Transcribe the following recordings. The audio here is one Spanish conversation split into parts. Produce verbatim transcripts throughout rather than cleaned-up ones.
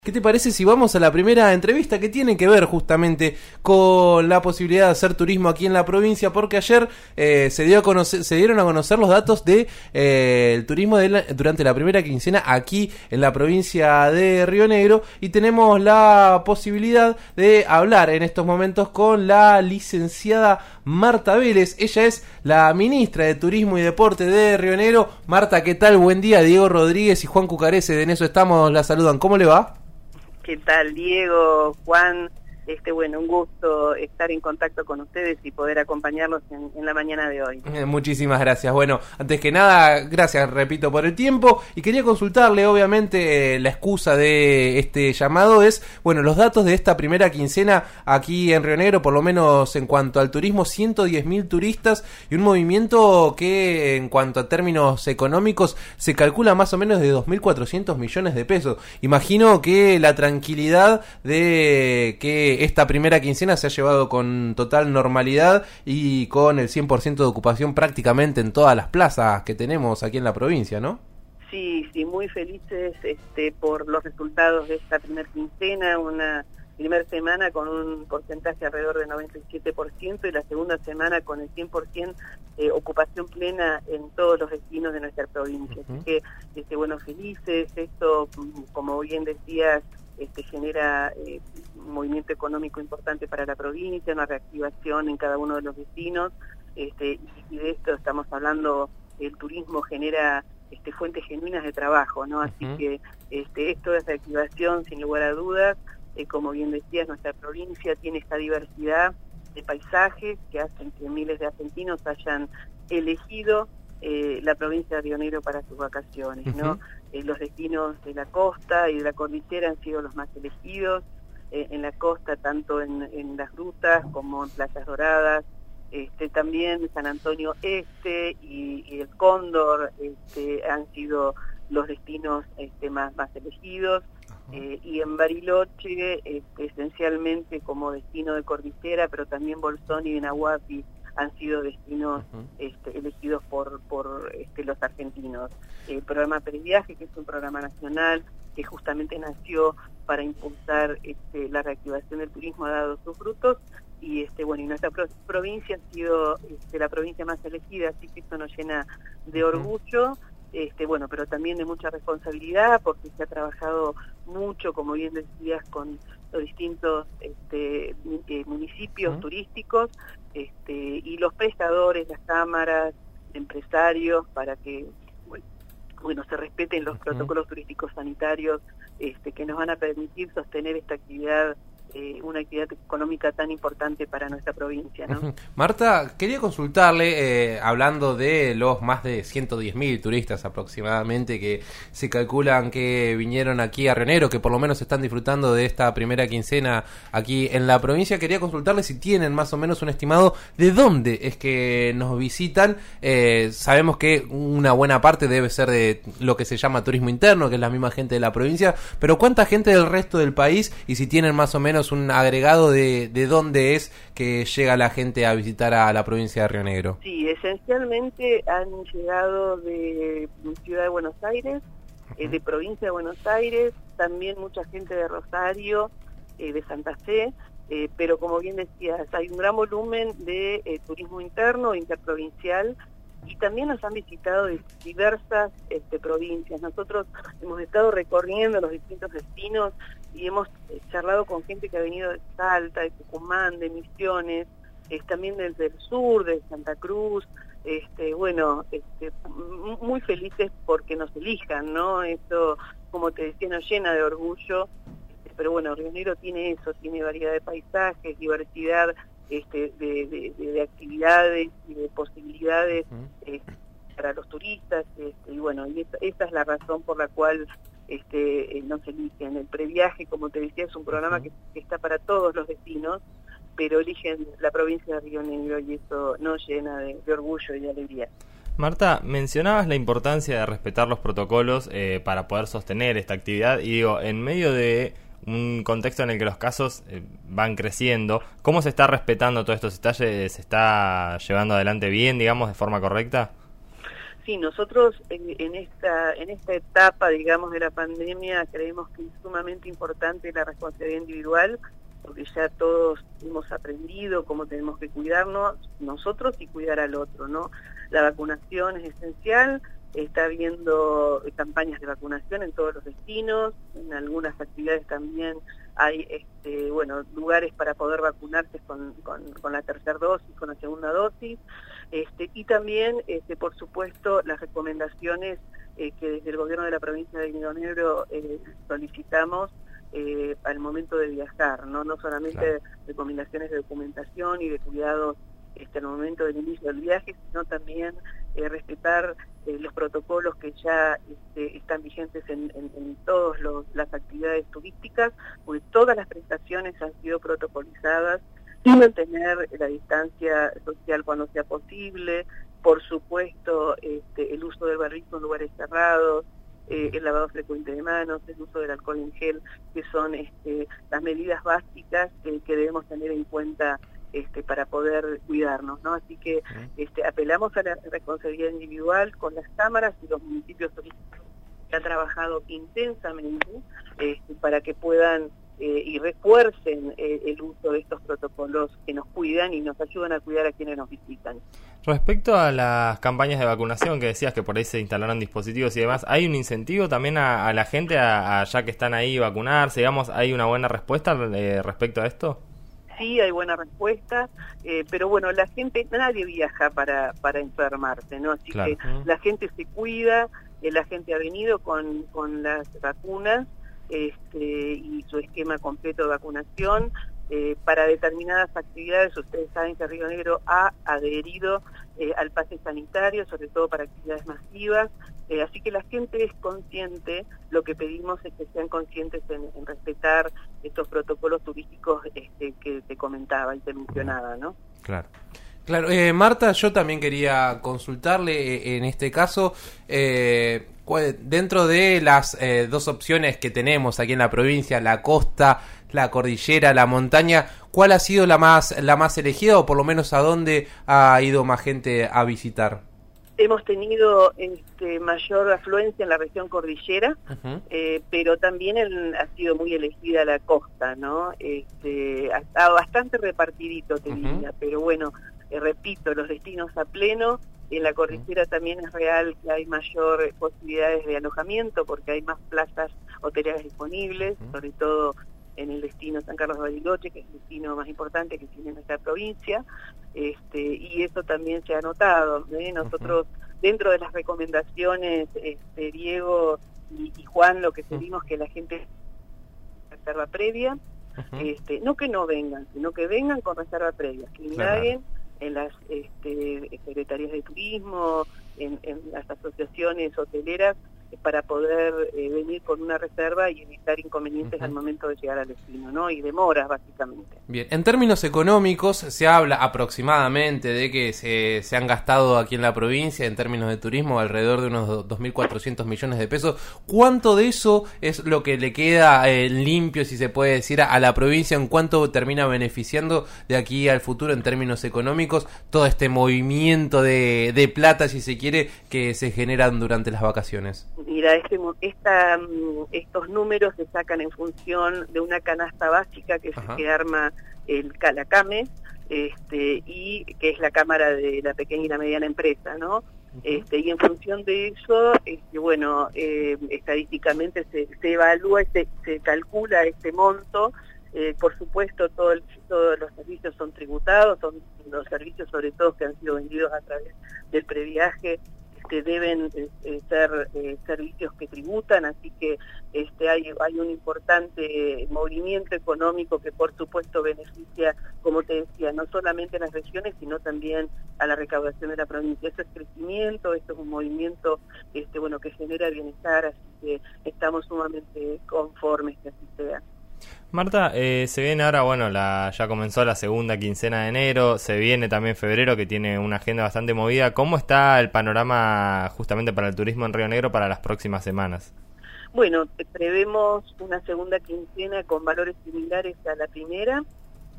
¿Qué te parece si vamos a la primera entrevista que tiene que ver justamente con la posibilidad de hacer turismo aquí en la provincia? Porque ayer eh, se dio a conocer, se dieron a conocer los datos de eh, el turismo de la, durante la primera quincena aquí en la provincia de Río Negro, y tenemos la posibilidad de hablar en estos momentos con la licenciada Marta Vélez. Ella es la ministra de Turismo y Deporte de Río Negro. Marta, ¿qué tal? Buen día. Diego Rodríguez y Juan Cucarese de En Eso Estamos la saludan. ¿Cómo le va? ¿Qué tal, Diego, Juan? Este, bueno, un gusto estar en contacto con ustedes y poder acompañarlos en, en la mañana de hoy. Eh, muchísimas gracias. Bueno, antes que nada, gracias, repito, por el tiempo. Y quería consultarle, obviamente, eh, la excusa de este llamado es, bueno, los datos de esta primera quincena aquí en Río Negro, por lo menos en cuanto al turismo, ciento diez mil turistas y un movimiento que, en cuanto a términos económicos, se calcula más o menos de dos mil cuatrocientos millones de pesos. Imagino que la tranquilidad de que esta primera quincena se ha llevado con total normalidad y con el cien por ciento de ocupación prácticamente en todas las plazas que tenemos aquí en la provincia, ¿no? Sí, sí, muy felices este, por los resultados de esta primera quincena, una primera semana con un porcentaje alrededor del noventa y siete por ciento y la segunda semana con el cien por ciento eh, ocupación plena en todos los destinos de nuestra provincia. Uh-huh. Así que, este, bueno, felices, esto, como bien decías, Este, genera eh, un movimiento económico importante para la provincia, una reactivación en cada uno de los destinos, este, y, y de esto estamos hablando, el turismo genera este, fuentes genuinas de trabajo, ¿no? Así uh-huh. que este, esto es reactivación sin lugar a dudas. Eh, como bien decías, nuestra provincia tiene esta diversidad de paisajes que hacen que miles de argentinos hayan elegido Eh, la provincia de Río Negro para sus vacaciones, ¿no? Uh-huh. Eh, los destinos de la costa y de la cordillera han sido los más elegidos, eh, en la costa tanto en, en las rutas como en Playas Doradas, este, también San Antonio Este y, y el Cóndor este, han sido los destinos este, más, más elegidos, uh-huh. eh, y en Bariloche este, esencialmente como destino de cordillera, pero también Bolsón y Benahuapi han sido destinos uh-huh. este, elegidos por, por este, los argentinos. El programa Previaje, que es un programa nacional que justamente nació para impulsar este, la reactivación del turismo, ha dado sus frutos, y este bueno y nuestra pro- provincia ha sido este, la provincia más elegida, así que esto nos llena de orgullo, este bueno pero también de mucha responsabilidad, porque se ha trabajado mucho, como bien decías, con los distintos este, eh, municipios uh-huh. turísticos este, y los prestadores, las cámaras, empresarios, para que bueno, bueno se respeten los uh-huh. protocolos turísticos sanitarios este, que nos van a permitir sostener esta actividad, eh, una actividad económica tan importante para nuestra provincia, ¿no? Uh-huh. Marta, quería consultarle, eh, hablando de los más de ciento diez mil turistas aproximadamente que se calculan que vinieron aquí a Río Negro, que por lo menos están disfrutando de esta primera quincena aquí en la provincia. Quería consultarle si tienen más o menos un estimado de dónde es que nos visitan. Eh, sabemos que una buena parte debe ser de lo que se llama turismo interno, que es la misma gente de la provincia, pero ¿cuánta gente del resto del país? Y si tienen más o menos un agregado de, de dónde es que llega la gente a visitar a la provincia de Río Negro. Sí, esencialmente han llegado de Ciudad de Buenos Aires, uh-huh. eh, de provincia de Buenos Aires, también mucha gente de Rosario, eh, de Santa Fe, eh, pero como bien decías, hay un gran volumen de eh, turismo interno, interprovincial, y también nos han visitado de diversas este, provincias. Nosotros hemos estado recorriendo los distintos destinos y hemos eh, charlado con gente que ha venido de Salta, de Tucumán, de Misiones, eh, también desde el sur, de Santa Cruz, este, bueno, este, muy felices porque nos elijan, ¿no? Esto, como te decía, nos llena de orgullo, este, pero bueno, Río Negro tiene eso, tiene variedad de paisajes, diversidad Este, de, de, de, de actividades y de posibilidades uh-huh. eh, para los turistas, este, y bueno, y esta, esta es la razón por la cual este, eh, nos eligen. El Previaje, como te decía, es un programa uh-huh. que, que está para todos los destinos, pero eligen la provincia de Río Negro, y eso nos llena de, de orgullo y de alegría. Marta, mencionabas la importancia de respetar los protocolos eh, para poder sostener esta actividad, y digo, en medio de un contexto en el que los casos eh, van creciendo, ¿cómo se está respetando todo esto? ¿Se está, se está llevando adelante bien, digamos, de forma correcta? Sí, nosotros en, en esta en esta etapa, digamos, de la pandemia creemos que es sumamente importante la responsabilidad individual, porque ya todos hemos aprendido cómo tenemos que cuidarnos nosotros y cuidar al otro, ¿no? La vacunación es esencial, está habiendo campañas de vacunación en todos los destinos, en algunas actividades también hay este, bueno, lugares para poder vacunarse con, con, con la tercera dosis, con la segunda dosis, este, y también, este, por supuesto, las recomendaciones eh, que desde el gobierno de la provincia de Río Negro eh, solicitamos eh, al momento de viajar, no, no solamente claro. recomendaciones de documentación y de cuidados este, al momento del inicio del viaje, sino también eh, respetar eh, los protocolos que ya este, están vigentes en, en, en todas las actividades turísticas, porque todas las prestaciones han sido protocolizadas, y mantener la distancia social cuando sea posible, por supuesto este, el uso del barbijo en lugares cerrados, eh, el lavado frecuente de manos, el uso del alcohol en gel, que son este, las medidas básicas eh, que debemos tener en cuenta este, para poder cuidarnos, ¿no? Así que este, apelamos a la responsabilidad individual con las cámaras y los municipios turísticos que han trabajado intensamente este, para que puedan Eh, y refuercen eh, el uso de estos protocolos que nos cuidan y nos ayudan a cuidar a quienes nos visitan. Respecto a las campañas de vacunación que decías que por ahí se instalaron dispositivos y demás, ¿hay un incentivo también a, a la gente, a, a ya que están ahí vacunarse? Digamos, ¿hay una buena respuesta eh, respecto a esto? Sí, hay buena respuesta, eh, pero bueno, la gente, nadie viaja para, para enfermarse, ¿no? Así claro. que la gente se cuida, eh, la gente ha venido con, con las vacunas, Este, y su esquema completo de vacunación. Eh, para determinadas actividades, ustedes saben que Río Negro ha adherido eh, al pase sanitario, sobre todo para actividades masivas, eh, así que la gente es consciente, lo que pedimos es que sean conscientes en, en respetar estos protocolos turísticos este, que te comentaba y te mencionaba, ¿no? Claro. Claro, eh, Marta, yo también quería consultarle eh, en este caso, eh, dentro de las eh, dos opciones que tenemos aquí en la provincia, la costa, la cordillera, la montaña, ¿cuál ha sido la más la más elegida o por lo menos a dónde ha ido más gente a visitar? Hemos tenido este, mayor afluencia en la región cordillera, uh-huh. eh, pero también el, ha sido muy elegida la costa, ¿no? Este, ha estado bastante repartidito, te uh-huh. diría, pero bueno, eh, repito, los destinos a pleno. En la cordillera también es real que hay mayor posibilidades de alojamiento porque hay más plazas hoteleras disponibles, uh-huh. sobre todo en el destino San Carlos de Bariloche, que es el destino más importante que tiene nuestra provincia, este, y eso también se ha notado, ¿eh? Nosotros, uh-huh. dentro de las recomendaciones, este, Diego y, y Juan, lo que pedimos que la gente reserva previa, uh-huh. este, no que no vengan, sino que vengan con reserva previa, que indaguen claro. en las este, secretarías de turismo, en, en las asociaciones hoteleras, para poder eh, venir con una reserva y evitar inconvenientes uh-huh. al momento de llegar al destino, ¿no? Y demoras, básicamente. Bien, en términos económicos, se habla aproximadamente de que se, se han gastado aquí en la provincia, en términos de turismo, alrededor de unos dos mil cuatrocientos millones de pesos. ¿Cuánto de eso es lo que le queda eh, limpio, si se puede decir, a la provincia? ¿En cuánto termina beneficiando de aquí al futuro en términos económicos todo este movimiento de, de plata, si se quiere, que se generan durante las vacaciones? Mira, este, esta, estos números se sacan en función de una canasta básica que, se, que arma el Calacame, este, y que es la Cámara de la Pequeña y la Mediana Empresa, ¿no? Uh-huh. Este, y en función de eso, este, bueno, eh, estadísticamente se, se evalúa, se, se calcula este monto. Eh, por supuesto, todo el, todos los servicios son tributados, son los servicios sobre todo que han sido vendidos a través del previaje, que deben eh, ser eh, servicios que tributan, así que este hay, hay un importante movimiento económico que por supuesto beneficia, como te decía, no solamente a las regiones, sino también a la recaudación de la provincia. Eso es crecimiento, esto es un movimiento este bueno que genera bienestar, así que estamos sumamente conformes que así sea. Marta, eh, se viene ahora, bueno, la ya comenzó la segunda quincena de enero, se viene también febrero, que tiene una agenda bastante movida. ¿Cómo está el panorama justamente para el turismo en Río Negro para las próximas semanas? Bueno, prevemos una segunda quincena con valores similares a la primera,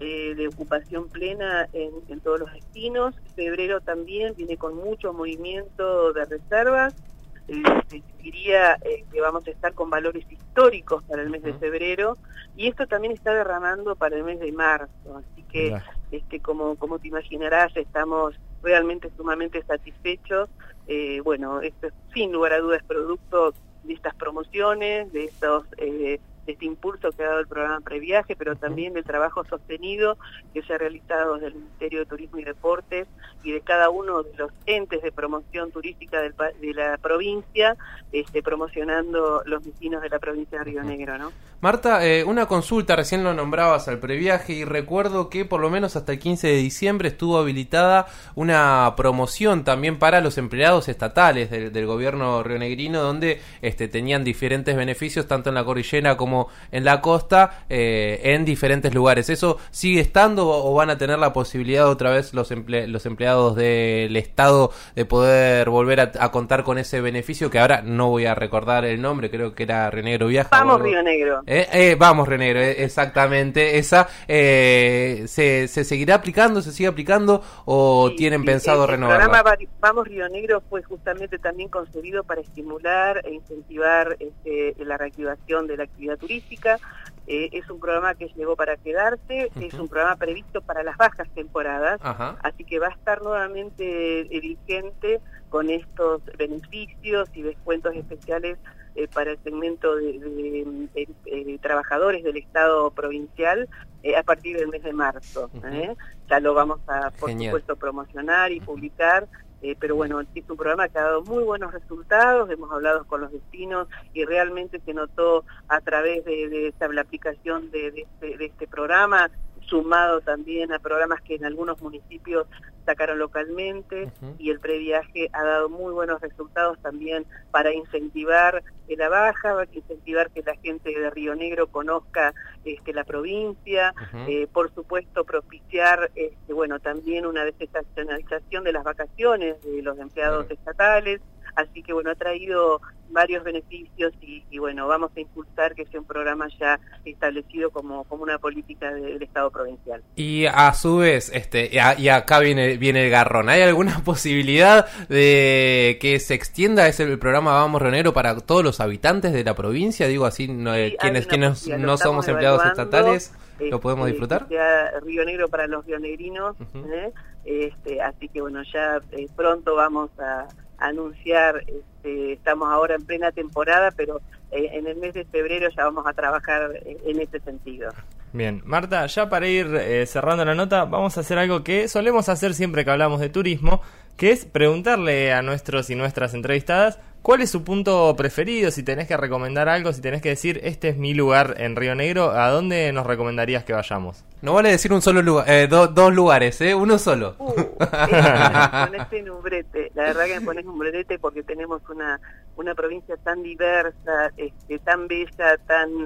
eh, de ocupación plena en, en todos los destinos. Febrero también viene con mucho movimiento de reservas. Eh, diría eh, que vamos a estar con valores históricos para el mes de febrero, y esto también está derramando para el mes de marzo, así que yeah. este como como te imaginarás, estamos realmente sumamente satisfechos. Eh, bueno, esto es, sin lugar a dudas, producto de estas promociones, de estos eh, de este impulso que ha dado el programa Previaje, pero también del trabajo sostenido que se ha realizado desde el Ministerio de Turismo y Deportes y de cada uno de los entes de promoción turística del, de la provincia, este, promocionando los destinos de la provincia de Río Negro, ¿no? Marta, eh, una consulta, recién lo nombrabas al Previaje, y recuerdo que por lo menos hasta el quince de diciembre estuvo habilitada una promoción también para los empleados estatales del, del gobierno rionegrino, donde este, tenían diferentes beneficios tanto en la cordillera como en la costa, eh, en diferentes lugares. ¿Eso sigue estando o van a tener la posibilidad otra vez los, emple los empleados del Estado de poder volver a, a contar con ese beneficio, que ahora no voy a recordar el nombre, creo que era Río Negro Viaja? Vamos Río Negro. Eh, eh, vamos Río Negro, eh, exactamente. Esa eh, ¿se, ¿se seguirá aplicando, se sigue aplicando o sí, tienen sí, pensado renovarla? El programa Vamos Río Negro fue justamente también concebido para estimular e incentivar este, la reactivación de la actividad turística. Eh, es un programa que llegó para quedarse, uh-huh. es un programa previsto para las bajas temporadas, uh-huh. así que va a estar nuevamente vigente con estos beneficios y descuentos especiales eh, para el segmento de, de, de, de, de trabajadores del Estado provincial eh, a partir del mes de marzo. Uh-huh. ¿eh? Ya lo vamos a, por Genial. supuesto, promocionar y publicar. Eh, pero bueno, es un programa que ha dado muy buenos resultados, hemos hablado con los destinos y realmente se notó a través de, de esta, la aplicación de, de, este, de este programa, sumado también a programas que en algunos municipios sacaron localmente, uh-huh. y el Previaje ha dado muy buenos resultados también para incentivar la baja, incentivar que la gente de Río Negro conozca este, la provincia, uh-huh. eh, por supuesto propiciar este, bueno, también una desestacionalización de las vacaciones de los empleados uh-huh. estatales, así que bueno, ha traído varios beneficios y, y bueno, vamos a impulsar que sea un programa ya establecido como, como una política de, del Estado provincial. Y a su vez, este, y acá viene, viene el garrón, ¿hay alguna posibilidad de que se extienda ese el programa Vamos Río Negro para todos los habitantes de la provincia? Digo así, no, sí, quienes, quienes no somos empleados estatales, ¿lo este, podemos disfrutar? Que sea Río Negro para los rionegrinos, uh-huh. ¿eh? este, así que bueno, ya eh, pronto vamos a anunciar, este, estamos ahora en plena temporada, pero eh, en el mes de febrero ya vamos a trabajar en, en ese sentido. Bien, Marta, ya para ir eh, cerrando la nota, vamos a hacer algo que solemos hacer siempre que hablamos de turismo, que es preguntarle a nuestros y nuestras entrevistadas cuál es su punto preferido, si tenés que recomendar algo, si tenés que decir, este es mi lugar en Río Negro, ¿a dónde nos recomendarías que vayamos? No vale decir un solo lugar, eh, do, dos lugares, ¿eh? Uno solo. Uh, me pones en un brete, la verdad que me pones un brete porque tenemos una, una provincia tan diversa, este, tan bella, tan...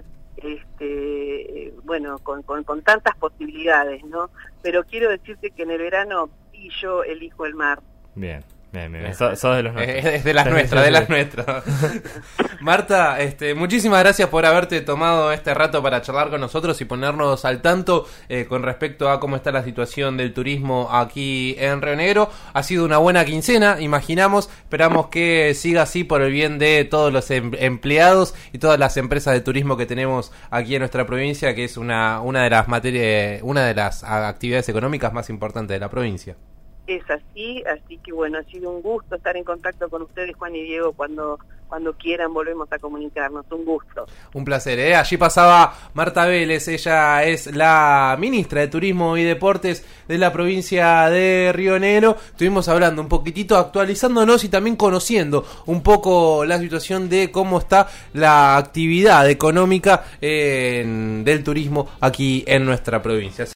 este bueno, con, con, con tantas posibilidades, ¿no? Pero quiero decirte que en el verano sí yo elijo el mar. Bien. Bien, bien, bien. Sos so de los nuestros. Es de las nuestras, de las nuestras. Marta, este, muchísimas gracias por haberte tomado este rato para charlar con nosotros y ponernos al tanto eh, con respecto a cómo está la situación del turismo aquí en Río Negro. Ha sido una buena quincena, imaginamos. Esperamos que siga así por el bien de todos los em- empleados y todas las empresas de turismo que tenemos aquí en nuestra provincia, que es una, una de las materias, una de las actividades económicas más importantes de la provincia. Es así, así que bueno, ha sido un gusto estar en contacto con ustedes, Juan y Diego, cuando cuando quieran volvemos a comunicarnos, un gusto. Un placer, ¿eh? Allí pasaba Marta Vélez, ella es la ministra de Turismo y Deportes de la provincia de Río Negro. Estuvimos hablando un poquitito, actualizándonos y también conociendo un poco la situación de cómo está la actividad económica eh, del turismo aquí en nuestra provincia.